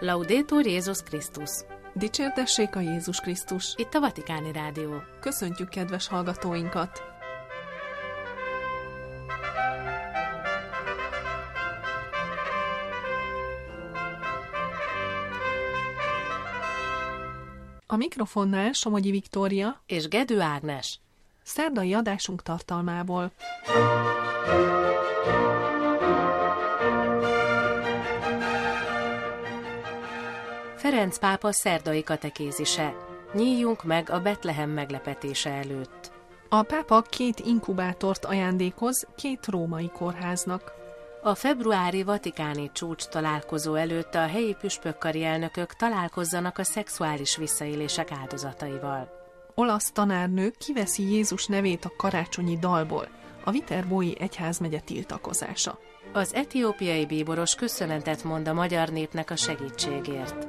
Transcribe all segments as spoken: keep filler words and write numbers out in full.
Laudetur Jézus Krisztus! Dicsértessék a Jézus Krisztus! Itt a Vatikáni Rádió. Köszöntjük kedves hallgatóinkat! A mikrofonnál Somogyi Viktória és Gedő Ágnes. Szerdai adásunk tartalmából. Ferenc pápa szerdai katekézise. Nyíljunk meg a Betlehem meglepetése előtt. A pápa két inkubátort ajándékoz két római kórháznak. A februári vatikáni csúcs találkozó előtt a helyi püspökkari elnökök találkozzanak a szexuális visszaélések áldozataival. Olasz tanárnő kiveszi Jézus nevét a karácsonyi dalból, a Viterbói egyházmegye tiltakozása. Az etiópiai bíboros köszönetet mond a magyar népnek a segítségért.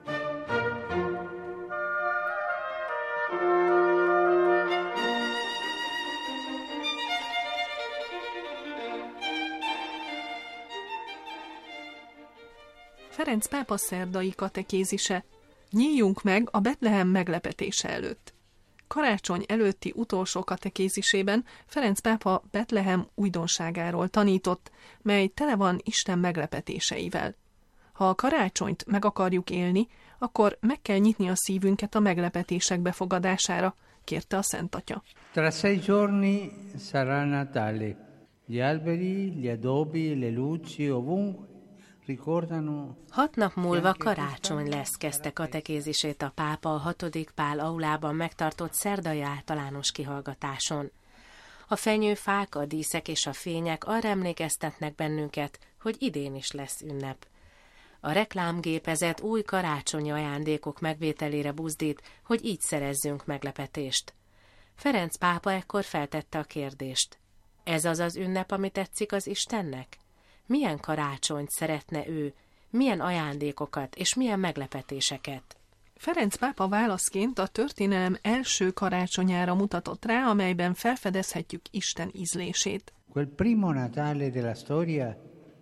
Ferenc pápa szerdai katekézise. Nyíljunk meg a Betlehem meglepetése előtt. Karácsony előtti utolsó katekézisében Ferenc pápa Betlehem újdonságáról tanított, mely tele van Isten meglepetéseivel. Ha a karácsonyt meg akarjuk élni, akkor meg kell nyitni a szívünket a meglepetések befogadására, kérte a Szent Atya. Tra sei giorni sarà Natale. Gli alberi, gli adobi, le luci ovunque. Hat nap múlva karácsony lesz, kezdte katekézisét a pápa a hatodik Pál aulában megtartott szerdai általános kihallgatáson. A fenyőfák, a díszek és a fények arra emlékeztetnek bennünket, hogy idén is lesz ünnep. A reklámgépezet új karácsonyi ajándékok megvételére buzdít, hogy így szerezzünk meglepetést. Ferenc pápa ekkor feltette a kérdést. Ez az az ünnep, ami tetszik az Istennek? Milyen karácsonyt szeretne ő, milyen ajándékokat és milyen meglepetéseket? Ferenc pápa válaszként a történelem első karácsonyára mutatott rá, amelyben felfedezhetjük Isten ízlését. Quel primo Natale della storia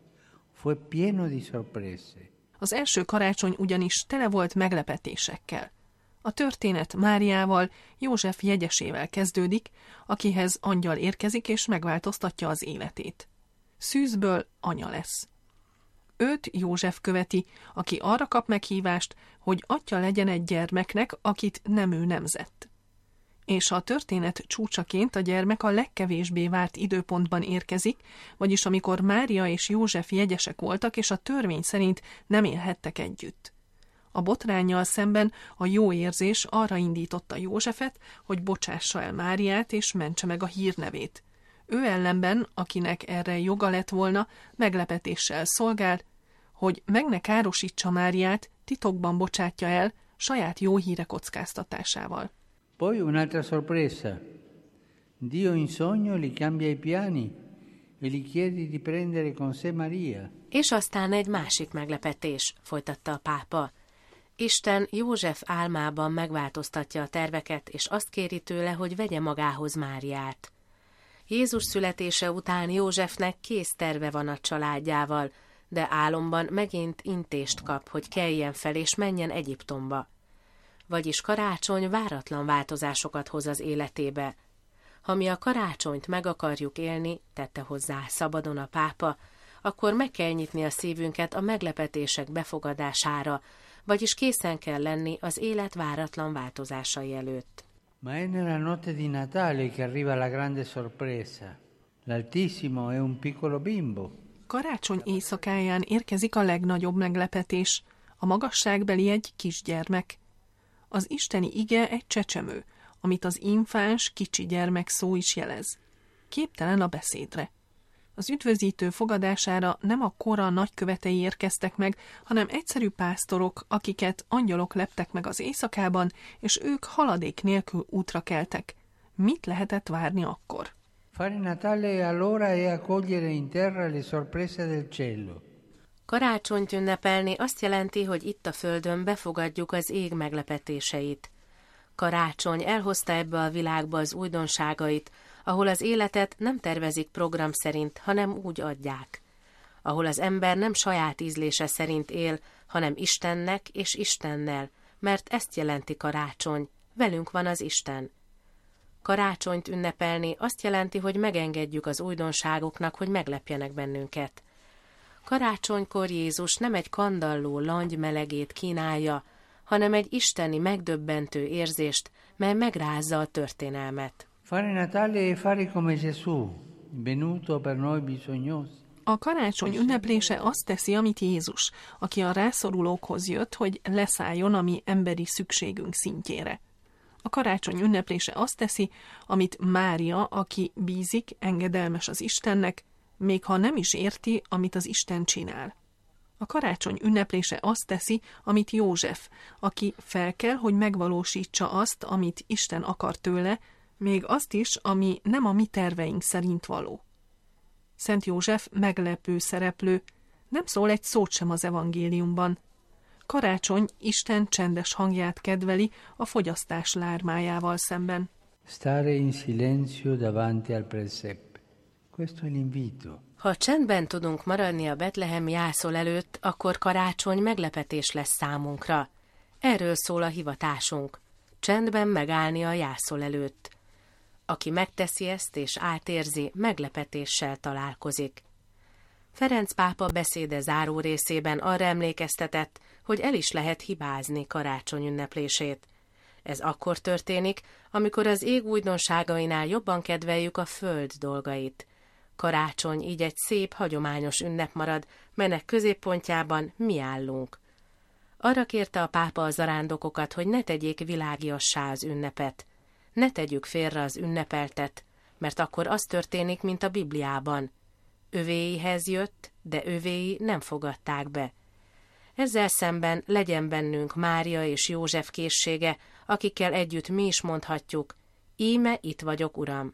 fu pieno di sorprese. Az első karácsony ugyanis tele volt meglepetésekkel. A történet Máriával, József jegyesével kezdődik, akihez angyal érkezik és megváltoztatja az életét. Szűzből anya lesz. Őt József követi, aki arra kap meghívást, hogy atya legyen egy gyermeknek, akit nem ő nemzett. És a történet csúcsaként a gyermek a legkevésbé várt időpontban érkezik, vagyis amikor Mária és József jegyesek voltak, és a törvény szerint nem élhettek együtt. A botránnyal szemben a jó érzés arra indította Józsefet, hogy bocsássa el Máriát és mentse meg a hírnevét. Ő ellenben, akinek erre joga lett volna, meglepetéssel szolgál, hogy meg ne károsítsa Máriát, titokban bocsátja el, saját jó híre kockáztatásával. Poi un'altra sorpresa. Dio in sogno li cambia i piani e li chiede di prendere con sé Maria. És aztán egy másik meglepetés, folytatta a pápa. Isten József álmában megváltoztatja a terveket, és azt kéri tőle, hogy vegye magához Máriát. Jézus születése után Józsefnek kész terve van a családjával, de álomban megint intést kap, hogy keljen fel és menjen Egyiptomba. Vagyis karácsony váratlan változásokat hoz az életébe. Ha mi a karácsonyt meg akarjuk élni, tette hozzá szabadon a pápa, akkor meg kell nyitni a szívünket a meglepetések befogadására, vagyis készen kell lenni az élet váratlan változásai előtt. Ma è nella notte di Natale che arriva la grande sorpresa. L'Altissimo è un piccolo bimbo. Karácsony éjszakáján érkezik a legnagyobb meglepetés, a magasságbeli egy kisgyermek. Az isteni ige egy csecsemő, amit az infáns kicsi gyermek szó is jelez. Képtelen a beszédre. Az üdvözítő fogadására nem a kora nagykövetei érkeztek meg, hanem egyszerű pásztorok, akiket angyalok leptek meg az éjszakában, és ők haladék nélkül útra keltek. Mit lehetett várni akkor? Fare Natale allora è accogliere in terra le sorprese del cielo. Karácsonyt ünnepelni azt jelenti, hogy itt a földön befogadjuk az ég meglepetéseit. Karácsony elhozta ebbe a világba az újdonságait, ahol az életet nem tervezik program szerint, hanem úgy adják. ahol az ember nem saját ízlése szerint él, hanem Istennek és Istennel, mert ezt jelenti karácsony, velünk van az Isten. Karácsonyt ünnepelni azt jelenti, hogy megengedjük az újdonságoknak, hogy meglepjenek bennünket. Karácsonykor Jézus nem egy kandalló langy melegét kínálja, hanem egy isteni megdöbbentő érzést, mely megrázza a történelmet. Fare Natale e fare come Gesù, venuto per noi bisognosi. A karácsony ünneplése azt teszi, amit Jézus, aki a rászorulókhoz jött, hogy leszálljon a mi emberi szükségünk szintjére. A karácsony ünneplése azt teszi, amit Mária, aki bízik, engedelmes az Istennek, még ha nem is érti, amit az Isten csinál. A karácsony ünneplése azt teszi, amit József, aki fel kell, hogy megvalósítsa azt, amit Isten akar tőle, még azt is, ami nem a mi terveink szerint való. Szent József meglepő szereplő, nem szól egy szót sem az evangéliumban. Karácsony Isten csendes hangját kedveli a fogyasztás lármájával szemben. Stare in silenzio davanti al presepe. Questo è l'invito. Ha csendben tudunk maradni a Betlehem jászol előtt, akkor karácsony meglepetés lesz számunkra. Erről szól a hivatásunk. Csendben megállni a jászol előtt. Aki megteszi ezt és átérzi, meglepetéssel találkozik. Ferenc pápa beszéde záró részében arra emlékeztetett, hogy el is lehet hibázni karácsony ünneplését. Ez akkor történik, amikor az ég újdonságainál jobban kedveljük a föld dolgait. Karácsony így egy szép, hagyományos ünnep marad, melynek középpontjában mi állunk. Arra kérte a pápa a zarándokokat, hogy ne tegyék világiassá az ünnepet. Ne tegyük félre az ünnepeltet, mert akkor az történik, mint a Bibliában. Övéihez jött, de övéi nem fogadták be. Ezzel szemben legyen bennünk Mária és József készsége, akikkel együtt mi is mondhatjuk, íme itt vagyok, Uram.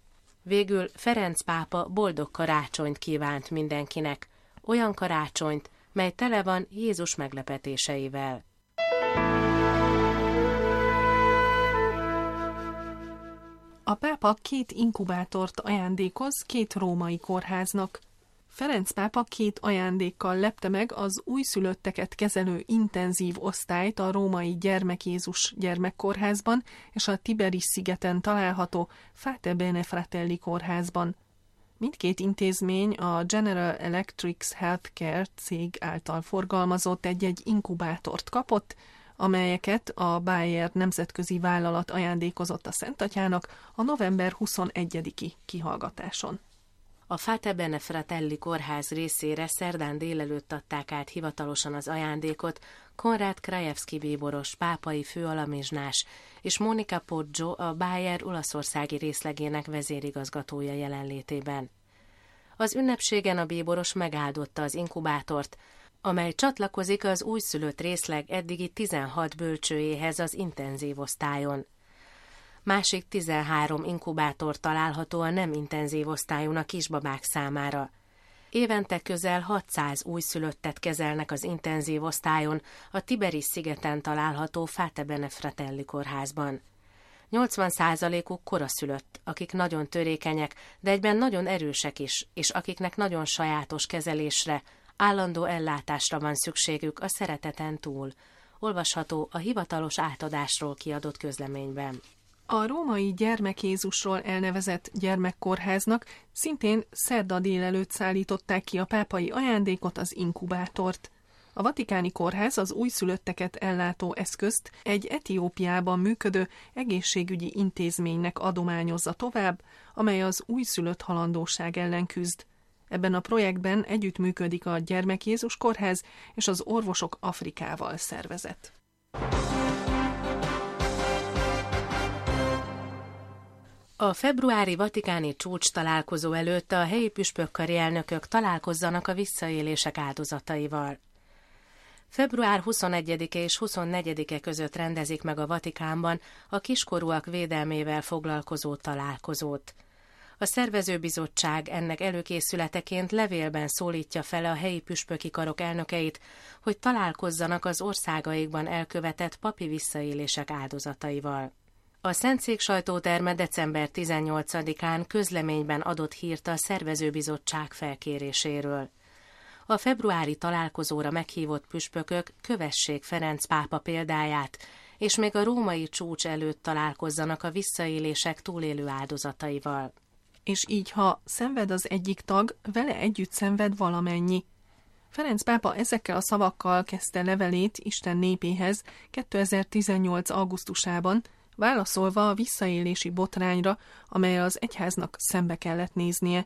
Végül Ferenc pápa boldog karácsonyt kívánt mindenkinek, olyan karácsonyt, mely tele van Jézus meglepetéseivel. A pápa két inkubátort ajándékoz két római kórháznak. Ferenc pápa két ajándékkal lepte meg az újszülötteket kezelő intenzív osztályt a római Gyermek Jézus gyermekkórházban és a Tiberis-szigeten található Fate Bene Fratelli kórházban. Mindkét intézmény a General Electric Healthcare cég által forgalmazott egy-egy inkubátort kapott, amelyeket a Bayer nemzetközi vállalat ajándékozott a Szent Atyának a november huszonegyediki kihallgatáson. A Fate Bene Fratelli kórház részére szerdán délelőtt adták át hivatalosan az ajándékot Konrád Krajewski bíboros, pápai főalamizsnás és Monica Poggio, a Bayer olaszországi részlegének vezérigazgatója jelenlétében. Az ünnepségen a bíboros megáldotta az inkubátort, amely csatlakozik az újszülött részleg eddigi tizenhat bölcsőjéhez az intenzív osztályon. Másik tizenhárom inkubátor található a nem intenzív osztályon a kisbabák számára. Évente közel hatszáz újszülöttet kezelnek az intenzív osztályon a Tiberis-szigeten található Fate Bene Fratelli kórházban. nyolcvan százalékuk koraszülött, akik nagyon törékenyek, de egyben nagyon erősek is, és akiknek nagyon sajátos kezelésre, állandó ellátásra van szükségük a szereteten túl. Olvasható a hivatalos átadásról kiadott közleményben. A római Gyermek Jézusról elnevezett gyermekkórháznak szintén szerda délelőtt szállították ki a pápai ajándékot, az inkubátort. A vatikáni kórház az újszülötteket ellátó eszközt egy Etiópiában működő egészségügyi intézménynek adományozza tovább, amely az újszülött halandóság ellen küzd. Ebben a projektben együttműködik a Gyermek Jézus kórház és az Orvosok Afrikával szervezet. A februári vatikáni csúcs találkozó előtt a helyi püspökkari elnökök találkozzanak a visszaélések áldozataival. február huszonegyedike és huszonnegyedike között rendezik meg a Vatikánban a kiskorúak védelmével foglalkozó találkozót. A szervezőbizottság ennek előkészületeként levélben szólítja fel a helyi püspöki karok elnökeit, hogy találkozzanak az országaikban elkövetett papi visszaélések áldozataival. A Szentszék sajtóterme december tizennyolcadikán közleményben adott hírt a szervezőbizottság felkéréséről. A februári találkozóra meghívott püspökök kövessék Ferenc pápa példáját, és még a római csúcs előtt találkozzanak a visszaélések túlélő áldozataival. És így, ha szenved az egyik tag, vele együtt szenved valamennyi. Ferenc pápa ezekkel a szavakkal kezdte levelét Isten népéhez kétezer-tizennyolc. augusztusában, válaszolva a visszaélési botrányra, amely az egyháznak szembe kellett néznie.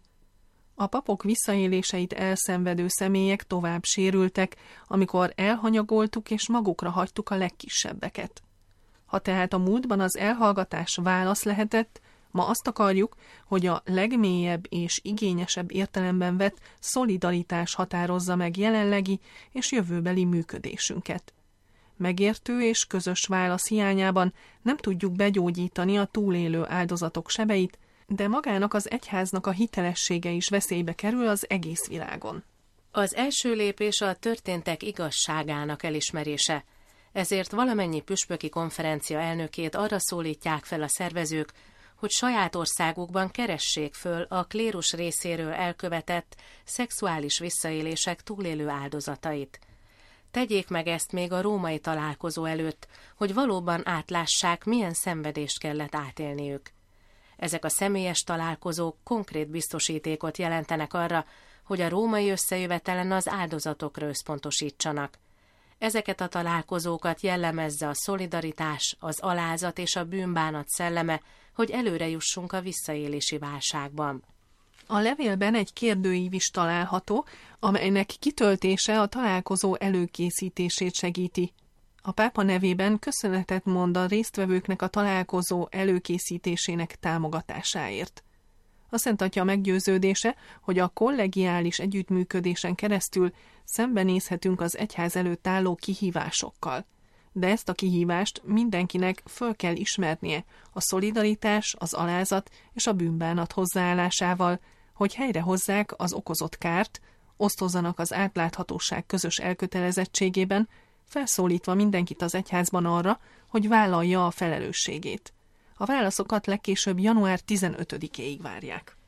A papok visszaéléseit elszenvedő személyek tovább sérültek, amikor elhanyagoltuk és magukra hagytuk a legkisebbeket. Ha tehát a múltban az elhallgatás válasz lehetett, ma azt akarjuk, hogy a legmélyebb és igényesebb értelemben vett szolidaritás határozza meg jelenlegi és jövőbeli működésünket. Megértő és közös válasz hiányában nem tudjuk begyógyítani a túlélő áldozatok sebeit, de magának az egyháznak a hitelessége is veszélybe kerül az egész világon. Az első lépés a történtek igazságának elismerése. Ezért valamennyi püspöki konferencia elnökét arra szólítják fel a szervezők, hogy saját országukban keressék föl a klérus részéről elkövetett szexuális visszaélések túlélő áldozatait. Tegyék meg ezt még a római találkozó előtt, hogy valóban átlássák, milyen szenvedést kellett átélniük. Ezek a személyes találkozók konkrét biztosítékot jelentenek arra, hogy a római összejövetelen az áldozatokra összpontosítsanak. Ezeket a találkozókat jellemezze a szolidaritás, az alázat és a bűnbánat szelleme, hogy előre jussunk a visszaélési válságban. A levélben egy kérdőív is található, amelynek kitöltése a találkozó előkészítését segíti. A pápa nevében köszönetet mond a résztvevőknek a találkozó előkészítésének támogatásáért. A Szent Atya meggyőződése, hogy a kollegiális együttműködésen keresztül szembenézhetünk az egyház előtt álló kihívásokkal. De ezt a kihívást mindenkinek föl kell ismernie a szolidaritás, az alázat és a bűnbánat hozzáállásával, hogy helyrehozzák az okozott kárt, osztozzanak az átláthatóság közös elkötelezettségében, felszólítva mindenkit az egyházban arra, hogy vállalja a felelősségét. A válaszokat legkésőbb január tizenötödikéig várják.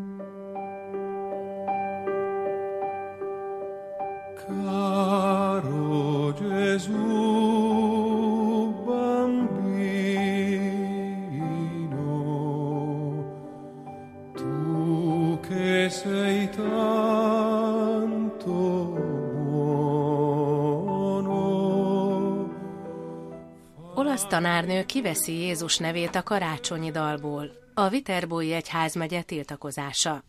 Caro Gesù bambino, tu che sei tanto Olasz tanárnő kiveszi Jézus nevét a karácsonyi dalból. A Viterbói egyházmegye tiltakozása.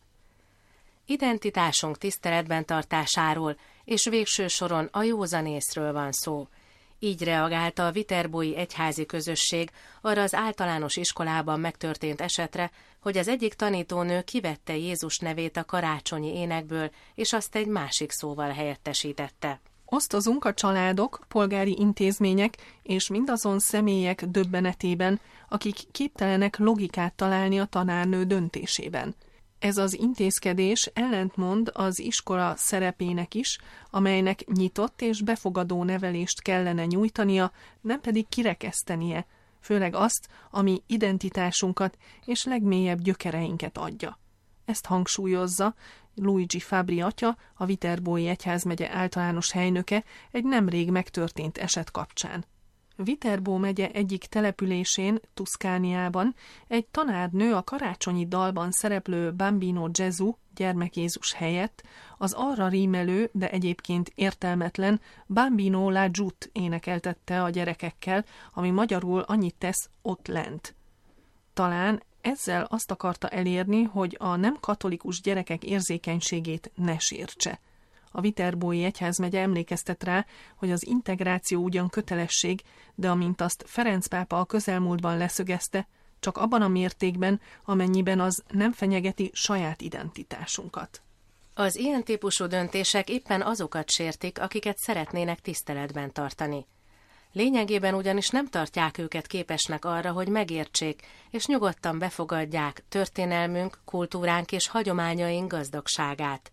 Identitásunk tiszteletben tartásáról és végső soron a józanészről van szó. Így reagálta a Viterbói egyházi közösség arra az általános iskolában megtörtént esetre, hogy az egyik tanítónő kivette Jézus nevét a karácsonyi énekből, és azt egy másik szóval helyettesítette. Osztozunk a családok, polgári intézmények és mindazon személyek döbbenetében, akik képtelenek logikát találni a tanárnő döntésében. Ez az intézkedés ellentmond az iskola szerepének is, amelynek nyitott és befogadó nevelést kellene nyújtania, nem pedig kirekesztenie, főleg azt, ami identitásunkat és legmélyebb gyökereinket adja. Ezt hangsúlyozza Luigi Fabbri atya, a Viterbói egyházmegye általános helynöke egy nemrég megtörtént eset kapcsán. Viterbó megye egyik településén, Tuszkániában egy tanárnő a karácsonyi dalban szereplő Bambino Gesù, gyermek Jézus helyett az arra rímelő, de egyébként értelmetlen Bambino laggiut énekeltette a gyerekekkel, ami magyarul annyit tesz ott lent. Talán ezzel azt akarta elérni, hogy a nem katolikus gyerekek érzékenységét ne sértse. A Viterbói egyházmegye emlékeztet rá, hogy az integráció ugyan kötelesség, de amint azt Ferenc pápa a közelmúltban leszögezte, csak abban a mértékben, amennyiben az nem fenyegeti saját identitásunkat. Az ilyen típusú döntések éppen azokat sértik, akiket szeretnének tiszteletben tartani. Lényegében ugyanis nem tartják őket képesnek arra, hogy megértsék, és nyugodtan befogadják történelmünk, kultúránk és hagyományaink gazdagságát.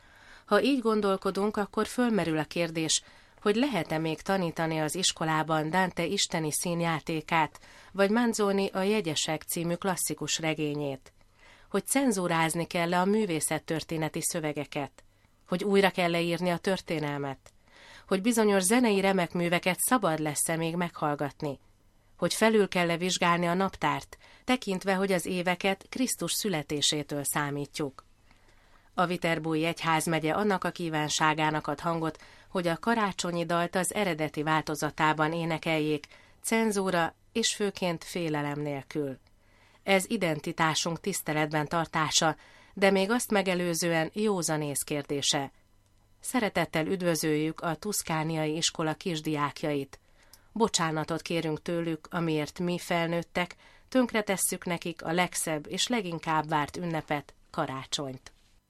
Ha így gondolkodunk, akkor fölmerül a kérdés, hogy lehet-e még tanítani az iskolában Dante isteni színjátékát, vagy Manzoni a Jegyesek című klasszikus regényét. Hogy cenzúrázni kell-e a művészettörténeti szövegeket. hogy újra kell leírni a történelmet, hogy bizonyos zenei remekműveket szabad lesz-e még meghallgatni, hogy felül kell-e vizsgálni a naptárt, tekintve, hogy az éveket Krisztus születésétől számítjuk. A Viterbói egyházmegye annak a kívánságának ad hangot, hogy a karácsonyi dalt az eredeti változatában énekeljék, cenzúra és főként félelem nélkül. Ez identitásunk tiszteletben tartása, de még azt megelőzően józanész kérdése. Szeretettel üdvözöljük a tuszkániai iskola kisdiákjait. Bocsánatot kérünk tőlük, amiért mi felnőttek, tönkretesszük nekik a legszebb és leginkább várt ünnepet, karácsonyt.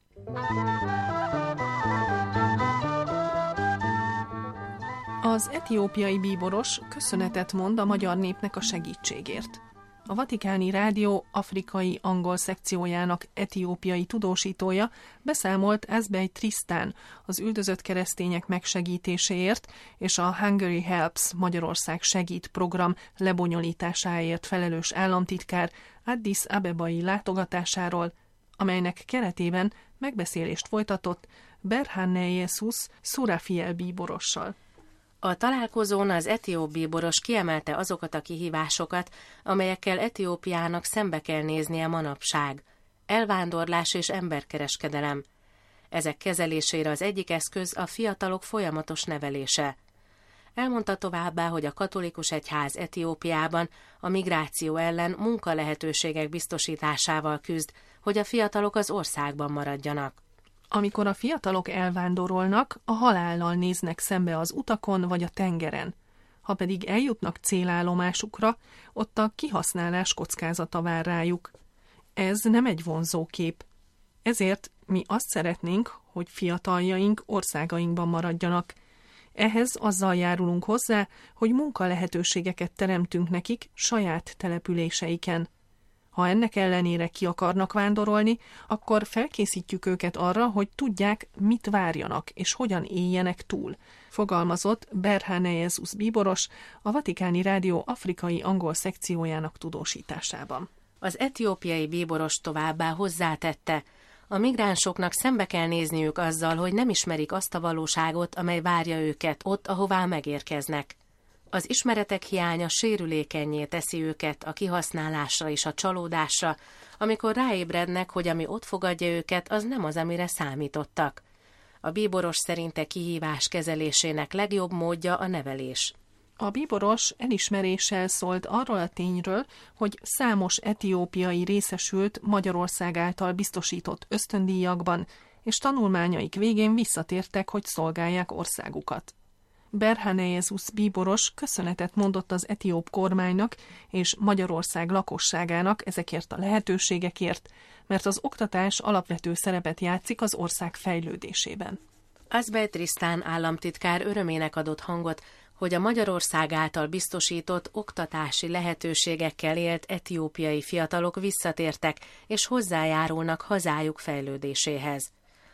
Az etiópiai bíboros köszönetet mond a magyar népnek a segítségért. A Vatikáni Rádió afrikai angol szekciójának etiópiai tudósítója beszámolt Azbej Tristan az üldözött keresztények megsegítéséért és a Hungary Helps Magyarország segít program lebonyolításáért felelős államtitkár Addis Abebai látogatásáról, amelynek keretében megbeszélést folytatott Berhane Jesus Surafiel bíborossal. A találkozón az etióp bíboros kiemelte azokat a kihívásokat, amelyekkel Etiópiának szembe kell néznie manapság. Elvándorlás és emberkereskedelem. Ezek kezelésére az egyik eszköz a fiatalok folyamatos nevelése. Elmondta továbbá, hogy a katolikus egyház Etiópiában a migráció ellen munkalehetőségek biztosításával küzd, hogy a fiatalok az országban maradjanak. Amikor a fiatalok elvándorolnak, a halállal néznek szembe az utakon vagy a tengeren. Ha pedig eljutnak célállomásukra, ott a kihasználás kockázata vár rájuk. Ez nem egy vonzó kép. Ezért mi azt szeretnénk, hogy fiataljaink országainkban maradjanak. Ehhez azzal járulunk hozzá, hogy munkalehetőségeket teremtünk nekik saját településeiken. Ha ennek ellenére ki akarnak vándorolni, akkor felkészítjük őket arra, hogy tudják, mit várjanak és hogyan éljenek túl, fogalmazott Berhane Jesus bíboros a Vatikáni Rádió afrikai angol szekciójának tudósításában. Az etiópiai bíboros továbbá hozzátette, a migránsoknak szembe kell nézniük azzal, hogy nem ismerik azt a valóságot, amely várja őket ott, ahová megérkeznek. Az ismeretek hiánya sérülékennyé teszi őket a kihasználásra és a csalódásra, amikor ráébrednek, hogy ami ott fogadja őket, az nem az, amire számítottak. A bíboros szerinte kihívás kezelésének legjobb módja a nevelés. A bíboros elismeréssel szólt arról a tényről, hogy számos etiópiai részesült Magyarország által biztosított ösztöndíjakban, és tanulmányaik végén visszatértek, hogy szolgálják országukat. Berhane Jesus bíboros köszönetet mondott az etióp kormánynak és Magyarország lakosságának ezekért a lehetőségekért, mert az oktatás alapvető szerepet játszik az ország fejlődésében. Azbej Tristan államtitkár örömének adott hangot, hogy a Magyarország által biztosított oktatási lehetőségekkel élt etiópiai fiatalok visszatértek és hozzájárulnak hazájuk fejlődéséhez.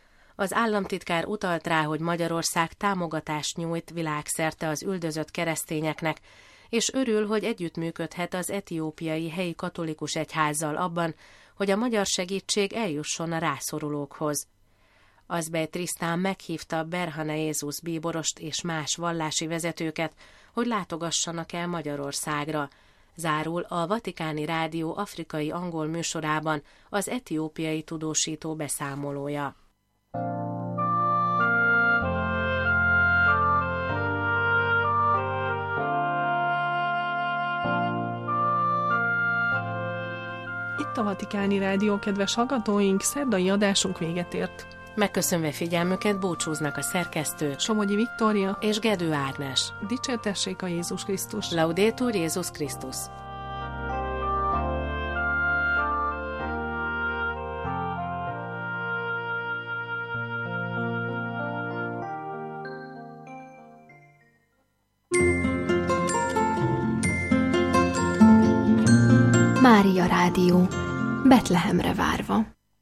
Az államtitkár utalt rá, hogy Magyarország támogatást nyújt világszerte az üldözött keresztényeknek, és örül, hogy együttműködhet az etiópiai helyi katolikus egyházzal abban, hogy a magyar segítség eljusson a rászorulókhoz. Azbej Tristan meghívta Berhane Jesus bíborost és más vallási vezetőket, hogy látogassanak el Magyarországra. Zárul a Vatikáni Rádió afrikai angol műsorában az etiópiai tudósító beszámolója. Itt a Vatikáni Rádió, kedves hallgatóink, szerdai adásunk véget ért. Megköszönve figyelmüket búcsúznak a szerkesztő Somogyi Viktória és Gedő Ágnes. Dicsértessék a Jézus Krisztus! Laudetur Jézus Krisztus! Mária Rádió, Betlehemre várva.